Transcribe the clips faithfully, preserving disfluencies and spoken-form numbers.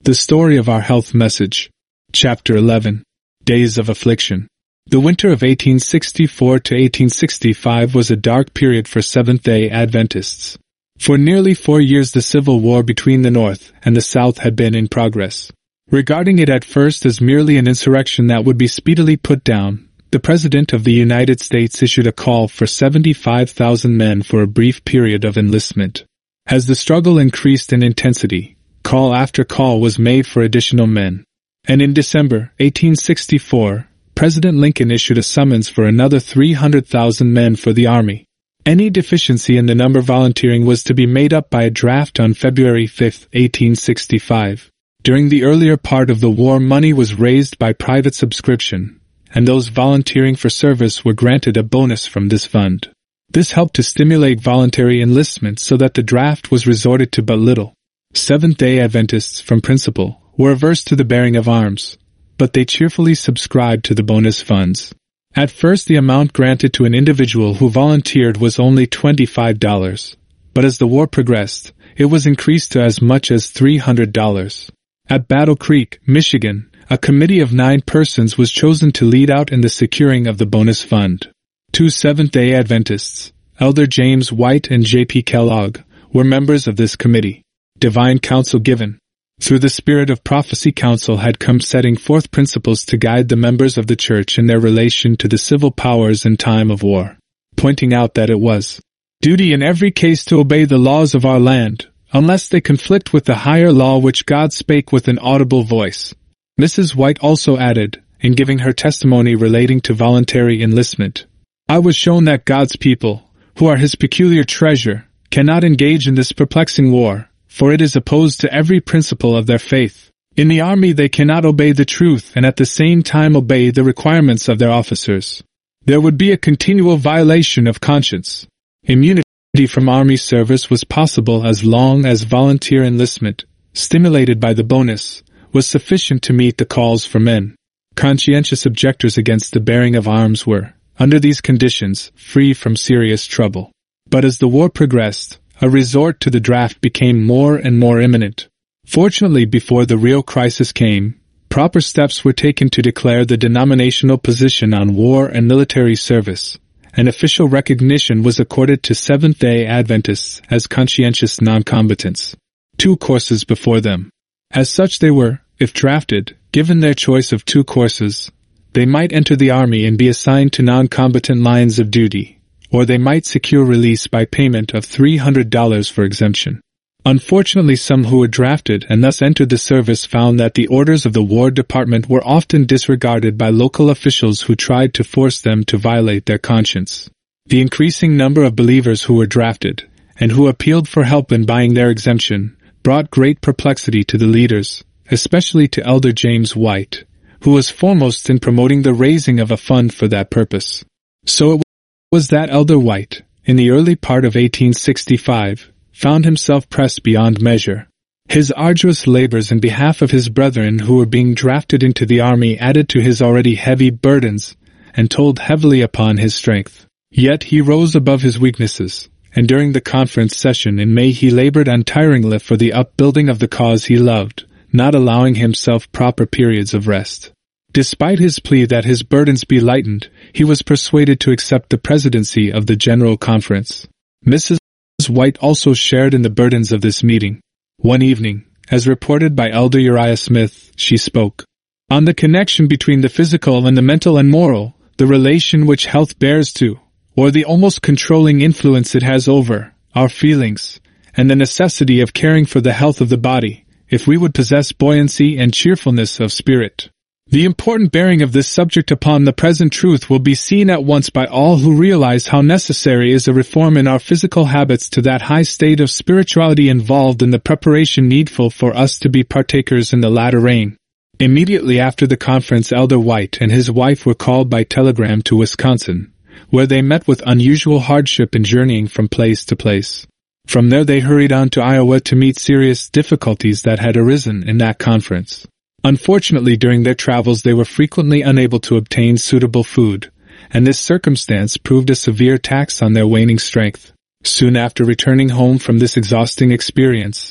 The Story of Our Health Message. Chapter eleven. Days of Affliction. The winter of eighteen sixty-four to eighteen sixty-five was a dark period for Seventh-day Adventists. For nearly four years the civil war between the North and the South had been in progress. Regarding it at first as merely an insurrection that would be speedily put down, the President of the United States issued a call for seventy-five thousand men for a brief period of enlistment. As the struggle increased in intensity, call after call was made for additional men. And in December eighteen sixty-four, President Lincoln issued a summons for another three hundred thousand men for the Army. Any deficiency in the number volunteering was to be made up by a draft on February fifth, eighteen sixty-five. During the earlier part of the war, money was raised by private subscription, and those volunteering for service were granted a bonus from this fund. This helped to stimulate voluntary enlistment so that the draft was resorted to but little. Seventh-day Adventists, from principle, were averse to the bearing of arms, but they cheerfully subscribed to the bonus funds. At first the amount granted to an individual who volunteered was only twenty-five dollars, but as the war progressed, it was increased to as much as three hundred dollars. At Battle Creek, Michigan, a committee of nine persons was chosen to lead out in the securing of the bonus fund. Two Seventh-day Adventists, Elder James White and J P Kellogg, were members of this committee. Divine counsel given through the Spirit of Prophecy Council had come setting forth principles to guide the members of the Church in their relation to the civil powers in time of war, pointing out that it was duty in every case to obey the laws of our land, unless they conflict with the higher law which God spake with an audible voice. Missus White also added, in giving her testimony relating to voluntary enlistment, I was shown that God's people, who are His peculiar treasure, cannot engage in this perplexing war, for it is opposed to every principle of their faith. In the army they cannot obey the truth and at the same time obey the requirements of their officers. There would be a continual violation of conscience. Immunity from army service was possible as long as volunteer enlistment, stimulated by the bonus, was sufficient to meet the calls for men. Conscientious objectors against the bearing of arms were, under these conditions, free from serious trouble. But as the war progressed, a resort to the draft became more and more imminent. Fortunately, before the real crisis came, proper steps were taken to declare the denominational position on war and military service, and official recognition was accorded to Seventh-day Adventists as conscientious non-combatants. Two courses before them. As such they were, if drafted, given their choice of two courses. They might enter the Army and be assigned to non-combatant lines of duty, or they might secure release by payment of three hundred dollars for exemption. Unfortunately, some who were drafted and thus entered the service found that the orders of the War Department were often disregarded by local officials who tried to force them to violate their conscience. The increasing number of believers who were drafted, and who appealed for help in buying their exemption, brought great perplexity to the leaders, especially to Elder James White, who was foremost in promoting the raising of a fund for that purpose. So it was that Elder White, in the early part of eighteen sixty-five, found himself pressed beyond measure. His arduous labors in behalf of his brethren who were being drafted into the army added to his already heavy burdens, and told heavily upon his strength. Yet he rose above his weaknesses, and during the conference session in May he labored untiringly for the upbuilding of the cause he loved, not allowing himself proper periods of rest. Despite his plea that his burdens be lightened, he was persuaded to accept the presidency of the General Conference. Missus White also shared in the burdens of this meeting. One evening, as reported by Elder Uriah Smith, she spoke on the connection between the physical and the mental and moral, the relation which health bears to, or the almost controlling influence it has over, our feelings, and the necessity of caring for the health of the body, if we would possess buoyancy and cheerfulness of spirit. The important bearing of this subject upon the present truth will be seen at once by all who realize how necessary is a reform in our physical habits to that high state of spirituality involved in the preparation needful for us to be partakers in the latter rain. Immediately after the conference, Elder White and his wife were called by telegram to Wisconsin, where they met with unusual hardship in journeying from place to place. From there they hurried on to Iowa to meet serious difficulties that had arisen in that conference. Unfortunately, during their travels they were frequently unable to obtain suitable food, and this circumstance proved a severe tax on their waning strength. Soon after returning home from this exhausting experience,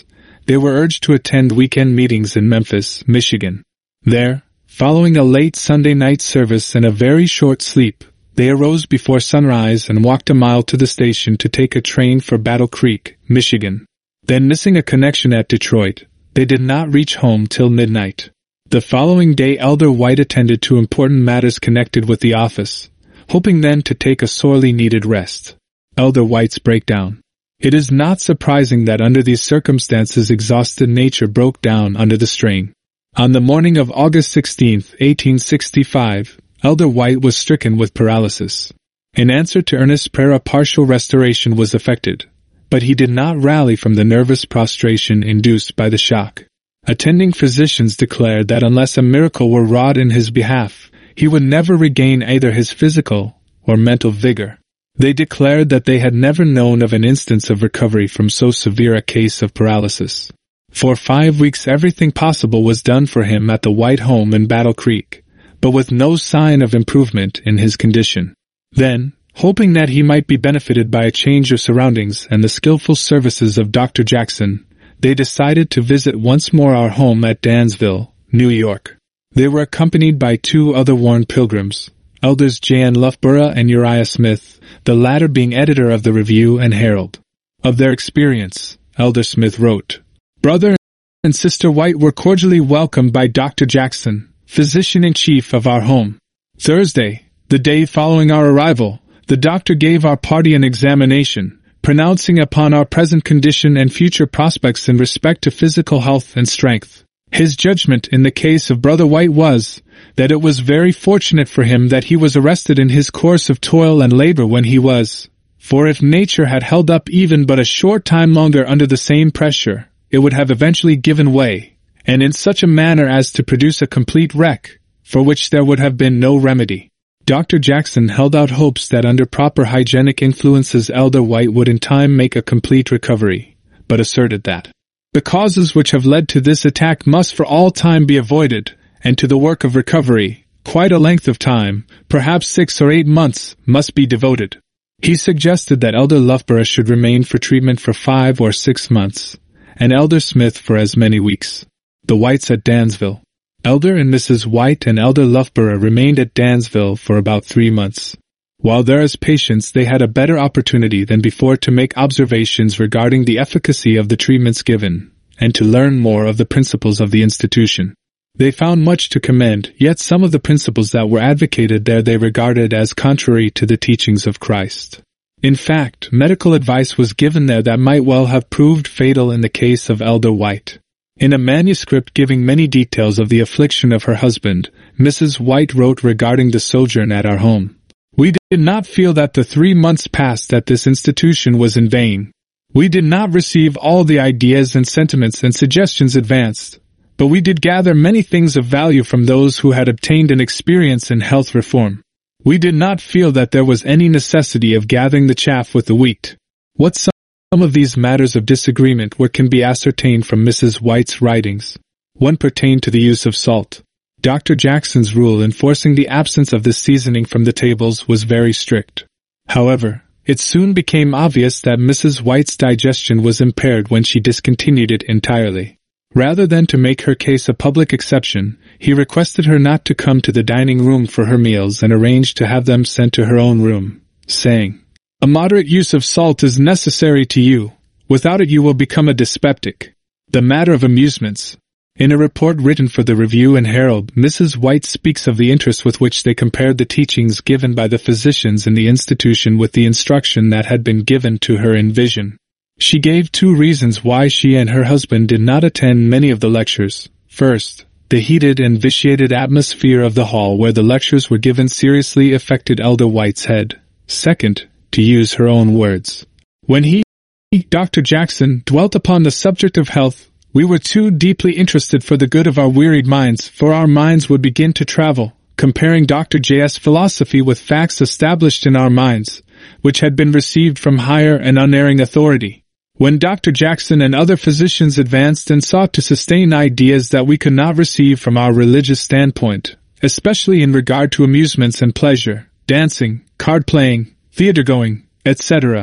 they were urged to attend weekend meetings in Memphis, Michigan. There, following a late Sunday night service and a very short sleep, they arose before sunrise and walked a mile to the station to take a train for Battle Creek, Michigan. Then, missing a connection at Detroit, they did not reach home till midnight. The following day, Elder White attended to important matters connected with the office, hoping then to take a sorely needed rest. Elder White's breakdown. It is not surprising that under these circumstances exhausted nature broke down under the strain. On the morning of August sixteenth, eighteen sixty-five, Elder White was stricken with paralysis. In answer to earnest prayer, a partial restoration was effected, but he did not rally from the nervous prostration induced by the shock. Attending physicians declared that unless a miracle were wrought in his behalf, he would never regain either his physical or mental vigor. They declared that they had never known of an instance of recovery from so severe a case of paralysis. For five weeks everything possible was done for him at the White home in Battle Creek, but with no sign of improvement in his condition. Then, hoping that he might be benefited by a change of surroundings and the skillful services of Doctor Jackson, they decided to visit once more our home at Dansville, New York. They were accompanied by two other worn pilgrims, Elders J N Loughborough and Uriah Smith, the latter being editor of the Review and Herald. Of their experience, Elder Smith wrote, "Brother and Sister White were cordially welcomed by Doctor Jackson, physician-in-chief of our home. Thursday, the day following our arrival, the doctor gave our party an examination, pronouncing upon our present condition and future prospects in respect to physical health and strength. His judgment in the case of Brother White was, that it was very fortunate for him that he was arrested in his course of toil and labor when he was, for if nature had held up even but a short time longer under the same pressure, it would have eventually given way, and in such a manner as to produce a complete wreck, for which there would have been no remedy." Doctor Jackson held out hopes that under proper hygienic influences Elder White would in time make a complete recovery, but asserted that the causes which have led to this attack must for all time be avoided, and to the work of recovery, quite a length of time, perhaps six or eight months, must be devoted. He suggested that Elder Loughborough should remain for treatment for five or six months, and Elder Smith for as many weeks. The Whites at Dansville. Elder and Missus White and Elder Loughborough remained at Dansville for about three months. While there as patients, they had a better opportunity than before to make observations regarding the efficacy of the treatments given, and to learn more of the principles of the institution. They found much to commend, yet some of the principles that were advocated there they regarded as contrary to the teachings of Christ. In fact, medical advice was given there that might well have proved fatal in the case of Elder White. In a manuscript giving many details of the affliction of her husband, Missus White wrote regarding the sojourn at our home, "We did not feel that the three months passed at this institution was in vain. We did not receive all the ideas and sentiments and suggestions advanced, but we did gather many things of value from those who had obtained an experience in health reform. We did not feel that there was any necessity of gathering the chaff with the wheat." What some Some of these matters of disagreement were can be ascertained from Missus White's writings. One pertained to the use of salt. Doctor Jackson's rule enforcing the absence of this seasoning from the tables was very strict. However, it soon became obvious that Missus White's digestion was impaired when she discontinued it entirely. Rather than to make her case a public exception, he requested her not to come to the dining room for her meals and arranged to have them sent to her own room, saying, "A moderate use of salt is necessary to you. Without it you will become a dyspeptic." The matter of amusements. In a report written for the Review and Herald, Missus White speaks of the interest with which they compared the teachings given by the physicians in the institution with the instruction that had been given to her in vision. She gave two reasons why she and her husband did not attend many of the lectures. First, the heated and vitiated atmosphere of the hall where the lectures were given seriously affected Elder White's head. Second, to use her own words, "When he, Doctor Jackson, dwelt upon the subject of health, we were too deeply interested for the good of our wearied minds, for our minds would begin to travel, comparing Doctor J's philosophy with facts established in our minds, which had been received from higher and unerring authority. When Doctor Jackson and other physicians advanced and sought to sustain ideas that we could not receive from our religious standpoint, especially in regard to amusements and pleasure, dancing, card-playing, theater-going, et cetera,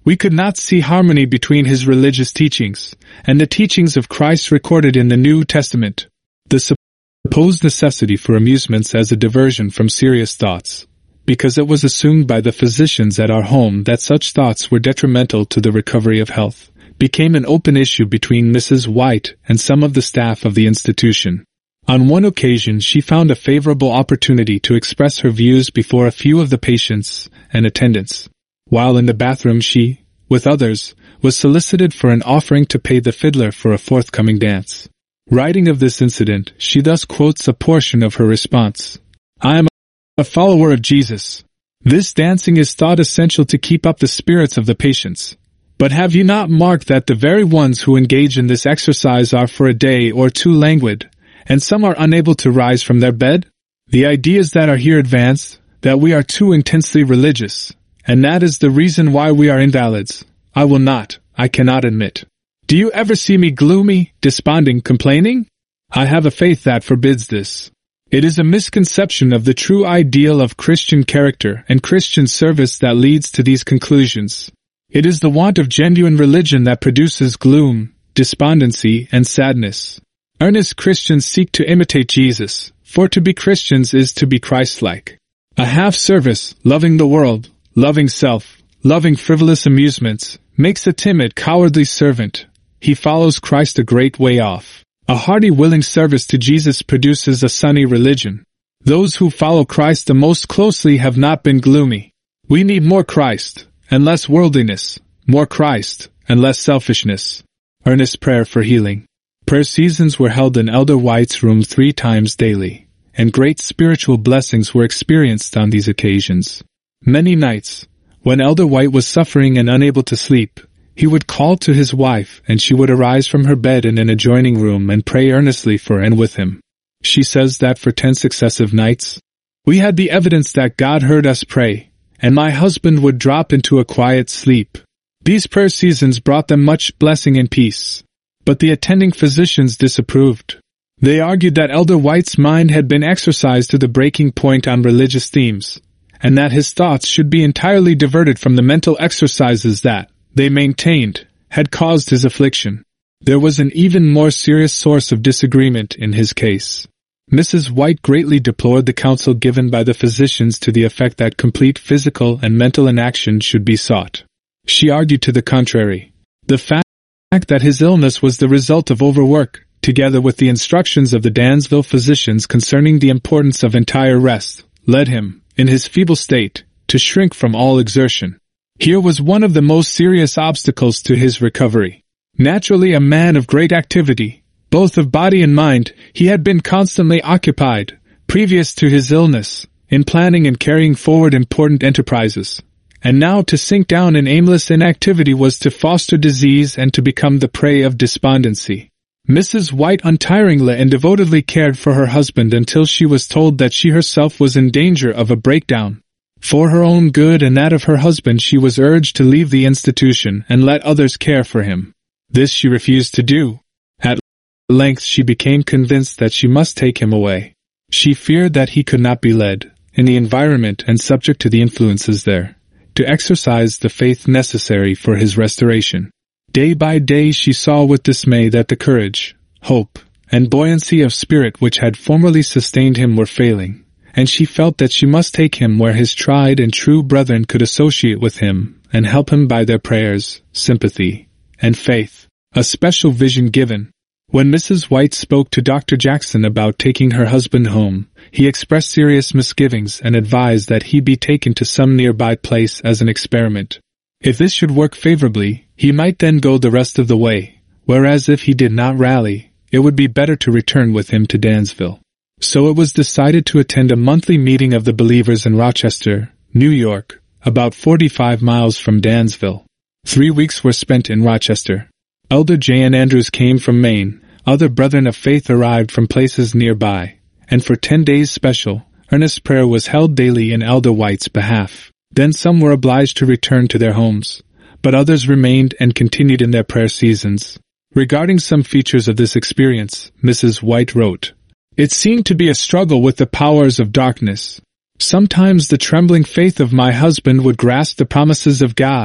we could not see harmony between his religious teachings and the teachings of Christ recorded in the New Testament. The supposed necessity for amusements as a diversion from serious thoughts, because it was assumed by the physicians at our home that such thoughts were detrimental to the recovery of health, became an open issue between Missus White and some of the staff of the institution. On one occasion she found a favorable opportunity to express her views before a few of the patients and attendants. While in the bathroom she, with others, was solicited for an offering to pay the fiddler for a forthcoming dance. Writing of this incident, she thus quotes a portion of her response. I am a follower of Jesus. This dancing is thought essential to keep up the spirits of the patients. But have you not marked that the very ones who engage in this exercise are for a day or two languid, and some are unable to rise from their bed? The ideas that are here advanced, that we are too intensely religious, and that is the reason why we are invalids, I will not, I cannot admit. Do you ever see me gloomy, desponding, complaining? I have a faith that forbids this. It is a misconception of the true ideal of Christian character and Christian service that leads to these conclusions. It is the want of genuine religion that produces gloom, despondency, and sadness. Earnest Christians seek to imitate Jesus, for to be Christians is to be Christ-like. A half-service, loving the world, loving self, loving frivolous amusements, makes a timid, cowardly servant. He follows Christ a great way off. A hearty, willing service to Jesus produces a sunny religion. Those who follow Christ the most closely have not been gloomy. We need more Christ, and less worldliness, more Christ, and less selfishness. Earnest prayer for healing. Prayer seasons were held in Elder White's room three times daily, and great spiritual blessings were experienced on these occasions. Many nights, when Elder White was suffering and unable to sleep, he would call to his wife and she would arise from her bed in an adjoining room and pray earnestly for and with him. She says that for ten successive nights, we had the evidence that God heard us pray, and my husband would drop into a quiet sleep. These prayer seasons brought them much blessing and peace. But the attending physicians disapproved. They argued that Elder White's mind had been exercised to the breaking point on religious themes, and that his thoughts should be entirely diverted from the mental exercises that, they maintained, had caused his affliction. There was an even more serious source of disagreement in his case. Missus White greatly deplored the counsel given by the physicians to the effect that complete physical and mental inaction should be sought. She argued to the contrary. The fact that his illness was the result of overwork, together with the instructions of the Dansville physicians concerning the importance of entire rest, led him, in his feeble state, to shrink from all exertion. Here was one of the most serious obstacles to his recovery. Naturally a man of great activity, both of body and mind, he had been constantly occupied, previous to his illness, in planning and carrying forward important enterprises. And now to sink down in aimless inactivity was to foster disease and to become the prey of despondency. Missus White untiringly and devotedly cared for her husband until she was told that she herself was in danger of a breakdown. For her own good and that of her husband she was urged to leave the institution and let others care for him. This she refused to do. At length she became convinced that she must take him away. She feared that he could not be led, in the environment and subject to the influences there, to exercise the faith necessary for his restoration. Day by day she saw with dismay that the courage, hope, and buoyancy of spirit which had formerly sustained him were failing, and she felt that she must take him where his tried and true brethren could associate with him and help him by their prayers, sympathy, and faith. A special vision given. When Missus White spoke to Doctor Jackson about taking her husband home, he expressed serious misgivings and advised that he be taken to some nearby place as an experiment. If this should work favorably, he might then go the rest of the way, whereas if he did not rally, it would be better to return with him to Dansville. So it was decided to attend a monthly meeting of the believers in Rochester, New York, about forty-five miles from Dansville. Three weeks were spent in Rochester. Elder J N Andrews came from Maine, other brethren of faith arrived from places nearby, and for ten days special, earnest prayer was held daily in Elder White's behalf. Then some were obliged to return to their homes, but others remained and continued in their prayer seasons. Regarding some features of this experience, Missus White wrote, "It seemed to be a struggle with the powers of darkness. Sometimes the trembling faith of my husband would grasp the promises of God,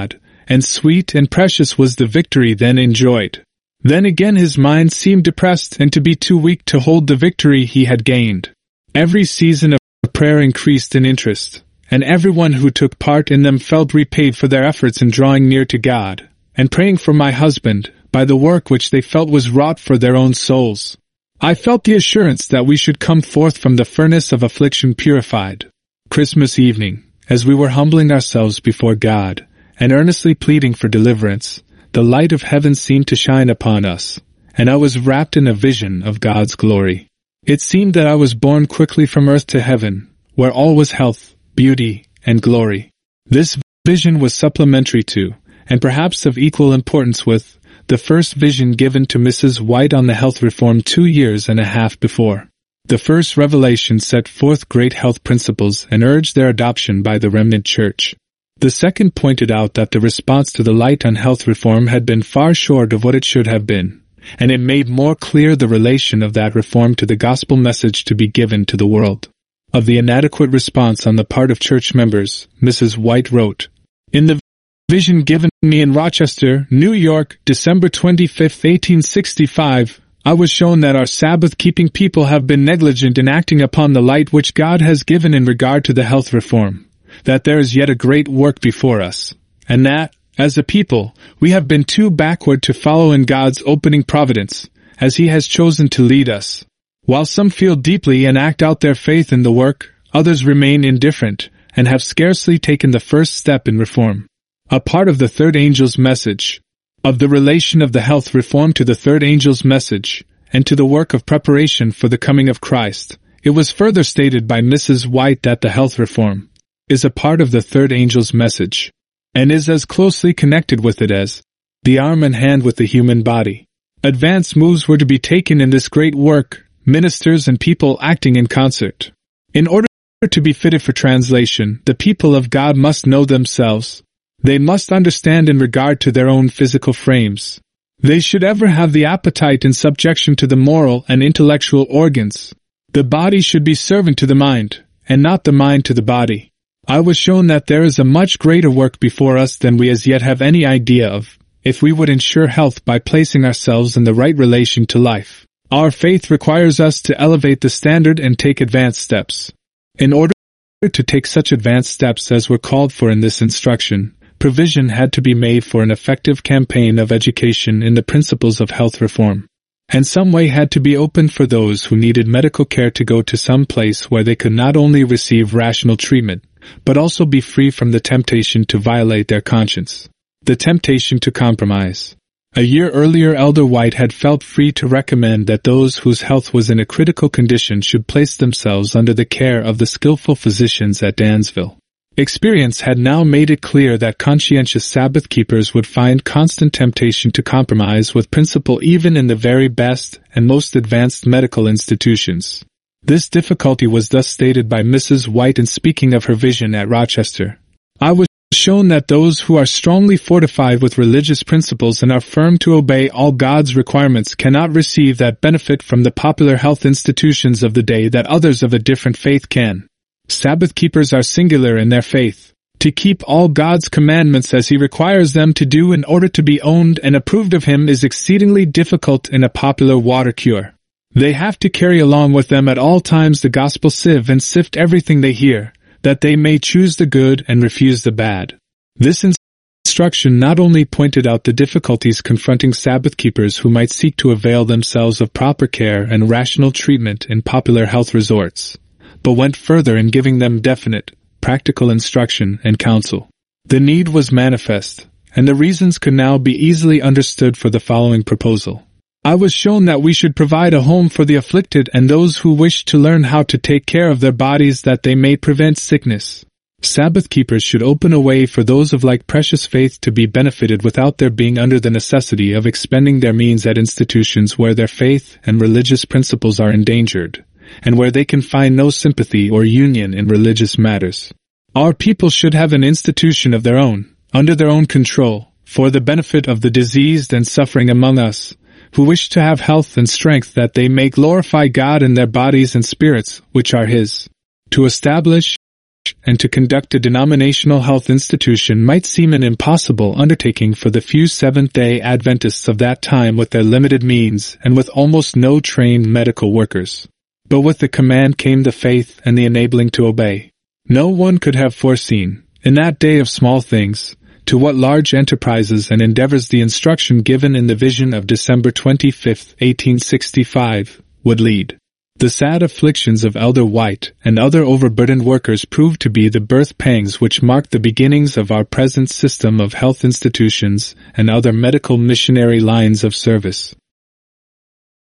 and sweet and precious was the victory then enjoyed. Then again his mind seemed depressed and to be too weak to hold the victory he had gained. Every season of prayer increased in interest, and everyone who took part in them felt repaid for their efforts in drawing near to God, and praying for my husband, by the work which they felt was wrought for their own souls. I felt the assurance that we should come forth from the furnace of affliction purified. Christmas evening, as we were humbling ourselves before God, and earnestly pleading for deliverance, the light of heaven seemed to shine upon us, and I was wrapped in a vision of God's glory. It seemed that I was borne quickly from earth to heaven, where all was health, beauty, and glory. This vision was supplementary to, and perhaps of equal importance with, the first vision given to Missus White on the health reform two years and a half before. The first revelation set forth great health principles and urged their adoption by the remnant church. The second pointed out that the response to the light on health reform had been far short of what it should have been, and it made more clear the relation of that reform to the gospel message to be given to the world. Of the inadequate response on the part of church members, Missus White wrote, "In the vision given me in Rochester, New York, December twenty-fifth, eighteen sixty-five, I was shown that our Sabbath-keeping people have been negligent in acting upon the light which God has given in regard to the health reform, that there is yet a great work before us, and that, as a people, we have been too backward to follow in God's opening providence, as He has chosen to lead us. While some feel deeply and act out their faith in the work, others remain indifferent, and have scarcely taken the first step in reform." A part of the third angel's message, of the relation of the health reform to the third angel's message, and to the work of preparation for the coming of Christ, it was further stated by Missus White that the health reform is a part of the third angel's message, and is as closely connected with it as the arm and hand with the human body. Advance moves were to be taken in this great work, ministers and people acting in concert. In order to be fitted for translation, the people of God must know themselves. They must understand in regard to their own physical frames. They should ever have the appetite in subjection to the moral and intellectual organs. The body should be servant to the mind, and not the mind to the body. I was shown that there is a much greater work before us than we as yet have any idea of, if we would ensure health by placing ourselves in the right relation to life. Our faith requires us to elevate the standard and take advanced steps. In order to take such advanced steps as were called for in this instruction, provision had to be made for an effective campaign of education in the principles of health reform. And some way had to be opened for those who needed medical care to go to some place where they could not only receive rational treatment, but also be free from the temptation to violate their conscience. The temptation to compromise. A year earlier Elder White had felt free to recommend that those whose health was in a critical condition should place themselves under the care of the skillful physicians at Dansville. Experience had now made it clear that conscientious Sabbath keepers would find constant temptation to compromise with principle even in the very best and most advanced medical institutions. This difficulty was thus stated by Missus White in speaking of her vision at Rochester. "I was shown that those who are strongly fortified with religious principles and are firm to obey all God's requirements cannot receive that benefit from the popular health institutions of the day that others of a different faith can. Sabbath keepers are singular in their faith. To keep all God's commandments as He requires them to do in order to be owned and approved of Him is exceedingly difficult in a popular water cure. They have to carry along with them at all times the gospel sieve and sift everything they hear, that they may choose the good and refuse the bad." This instruction not only pointed out the difficulties confronting Sabbath keepers who might seek to avail themselves of proper care and rational treatment in popular health resorts, but went further in giving them definite, practical instruction and counsel. The need was manifest, and the reasons could now be easily understood for the following proposal. I was shown that we should provide a home for the afflicted and those who wish to learn how to take care of their bodies that they may prevent sickness. Sabbath keepers should open a way for those of like precious faith to be benefited without their being under the necessity of expending their means at institutions where their faith and religious principles are endangered, and where they can find no sympathy or union in religious matters. Our people should have an institution of their own, under their own control, for the benefit of the diseased and suffering among us, who wish to have health and strength that they may glorify God in their bodies and spirits, which are His. To establish and to conduct a denominational health institution might seem an impossible undertaking for the few Seventh-day Adventists of that time with their limited means and with almost no trained medical workers. But with the command came the faith and the enabling to obey. No one could have foreseen, in that day of small things, to what large enterprises and endeavors the instruction given in the vision of December twenty-fifth, eighteen sixty-five, would lead. The sad afflictions of Elder White and other overburdened workers proved to be the birth pangs which marked the beginnings of our present system of health institutions and other medical missionary lines of service.